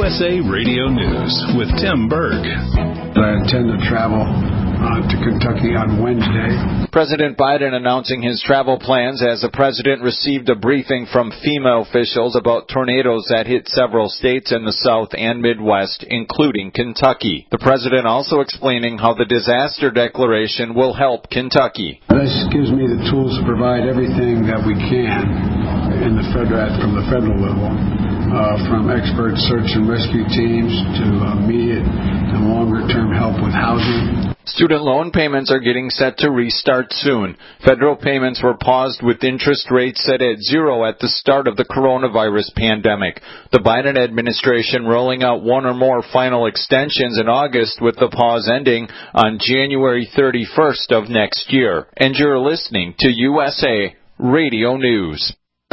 USA Radio News with Tim Berg. I intend to travel to Kentucky on Wednesday. President Biden announcing his travel plans as the president received a briefing from FEMA officials about tornadoes that hit several states in the South and Midwest, including Kentucky. The president also explaining how the disaster declaration will help Kentucky. This gives me the tools to provide everything that we can from the federal level, from expert search and rescue teams to immediate and longer-term help with housing. Student loan payments are getting set to restart soon. Federal payments were paused with interest rates set at 0 at the start of the coronavirus pandemic. The Biden administration rolling out one or more final extensions in August, with the pause ending on January 31st of next year. And you're listening to USA Radio News.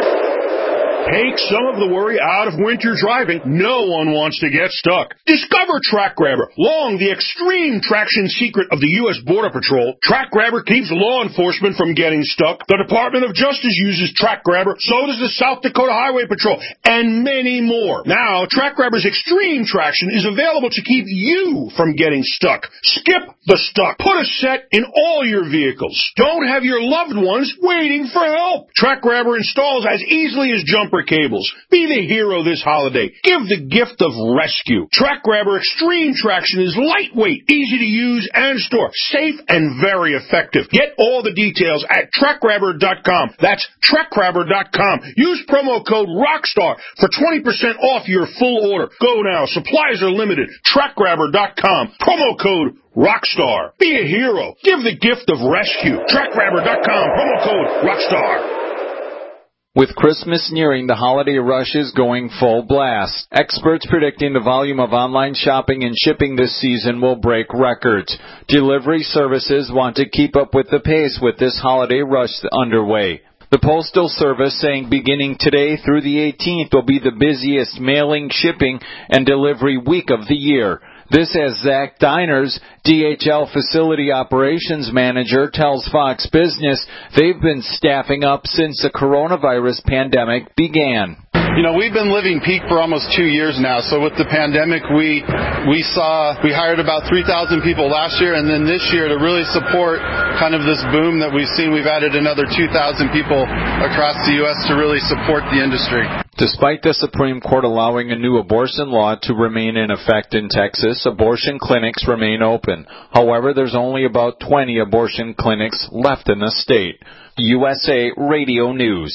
Take some of the worry out of winter driving. No one wants to get stuck. Discover Track Grabber, long the extreme traction secret of the U.S. Border Patrol. Track Grabber keeps law enforcement from getting stuck. The Department of Justice uses Track Grabber. So does the South Dakota Highway Patrol, and many more. Now, Track Grabber's extreme traction is available to keep you from getting stuck. Skip the stuck. Put a set in all your vehicles. Don't have your loved ones waiting for help. Track Grabber installs as easily as jumper cables. Be the hero this holiday. Give the gift of rescue. Track Grabber Extreme Traction is lightweight, easy to use and store, safe and very effective. Get all the details at TrackGrabber.com. That's TrackGrabber.com. Use promo code ROCKSTAR for 20% off your full order. Go now. Supplies are limited. TrackGrabber.com. Promo code ROCKSTAR. Be a hero. Give the gift of rescue. TrackGrabber.com. Promo code ROCKSTAR. With Christmas nearing, the holiday rush is going full blast. Experts predicting the volume of online shopping and shipping this season will break records. Delivery services want to keep up with the pace with this holiday rush underway. The Postal Service saying beginning today through the 18th will be the busiest mailing, shipping, and delivery week of the year. This as Zach Diners, DHL Facility Operations Manager, tells Fox Business they've been staffing up since the coronavirus pandemic began. You know, we've been living peak for almost 2 years now. So with the pandemic, we hired about 3,000 people last year, and then this year to really support kind of this boom that we've seen, we've added another 2,000 people across the U.S. to really support the industry. Despite the Supreme Court allowing a new abortion law to remain in effect in Texas, abortion clinics remain open. However, there's only about 20 abortion clinics left in the state. USA Radio News.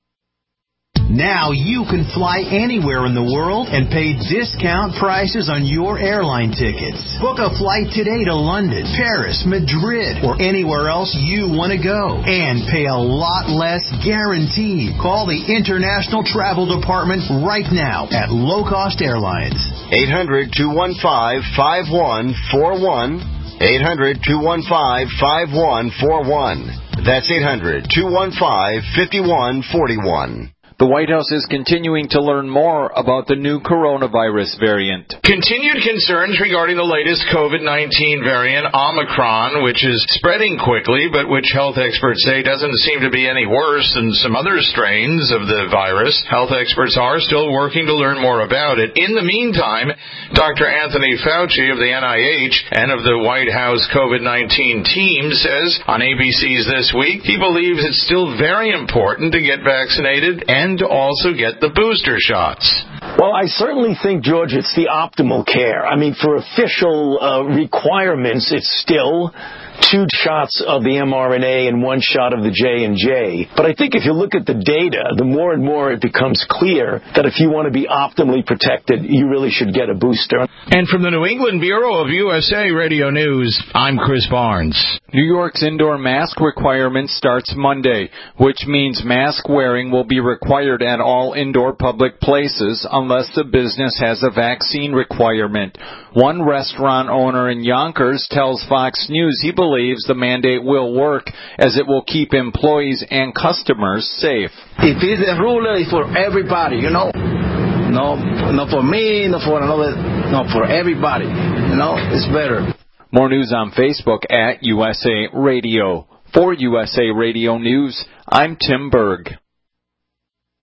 Now you can fly anywhere in the world and pay discount prices on your airline tickets. Book a flight today to London, Paris, Madrid, or anywhere else you want to go. And pay a lot less guaranteed. Call the International Travel Department right now at Low Cost Airlines. 800-215-5141. 800-215-5141. That's 800-215-5141. The White House is continuing to learn more about the new coronavirus variant. Continued concerns regarding the latest COVID-19 variant, Omicron, which is spreading quickly, but which health experts say doesn't seem to be any worse than some other strains of the virus. Health experts are still working to learn more about it. In the meantime, Dr. Anthony Fauci of the NIH and of the White House COVID-19 team says on ABC's This Week he believes it's still very important to get vaccinated and to also get the booster shots. Well, I certainly think, George, it's the optimal care. I mean, for official requirements, it's still 2 shots of the mRNA and 1 shot of the J&J. But I think if you look at the data, the more and more it becomes clear that if you want to be optimally protected, you really should get a booster. And from the New England Bureau of USA Radio News, I'm Chris Barnes. New York's indoor mask requirement starts Monday, which means mask wearing will be required at all indoor public places unless the business has a vaccine requirement. One restaurant owner in Yonkers tells Fox News he believes the mandate will work as it will keep employees and customers safe. If it's a rule, it's for everybody, you know. No, not for me, not for another, no, for everybody. You know, it's better. More news on Facebook at USA Radio. For USA Radio News, I'm Tim Berg.